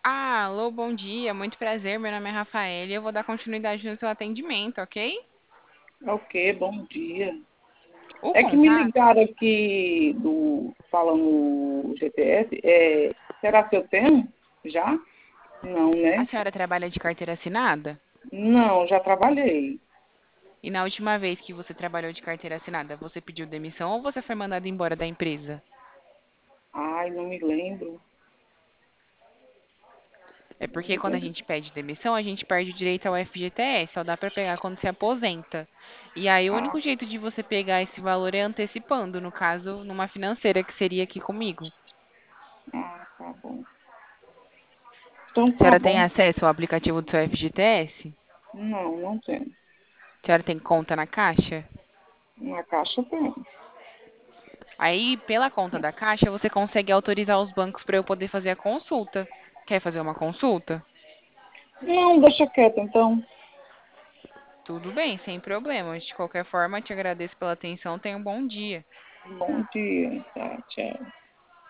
Alô, bom dia, muito prazer. Meu nome é Rafael e eu vou dar continuidade no seu atendimento, ok? Ok, bom dia. O É que me contato. ligaram aqui falando GPS. Será que eu tenho? Já? Não, A né? senhora trabalha de carteira assinada? Não, já trabalhei. E na última vez que você trabalhou de carteira assinada, você pediu demissão ou você foi mandado embora da empresa? Ai, não me lembro. É Não porque me quando a lembro. gente pede demissão, a gente perde o direito ao FGTS, só dá pra pegar quando se aposenta. E aí o Ah, único jeito de você pegar esse valor é antecipando, no caso, numa financeira que seria aqui comigo. tá bom. Então A tá senhora tem bom. acesso ao aplicativo do seu FGTS? Não, não tenho. A senhora tem conta na Caixa? Na caixa tem. Aí, pela conta da Caixa, você consegue autorizar os bancos para eu poder fazer a consulta. Quer fazer uma consulta? Não, deixa quieto então. Tudo bem, sem problemas. De qualquer forma, te agradeço pela atenção. Tenha um bom dia. Bom dia. Tá, tchau.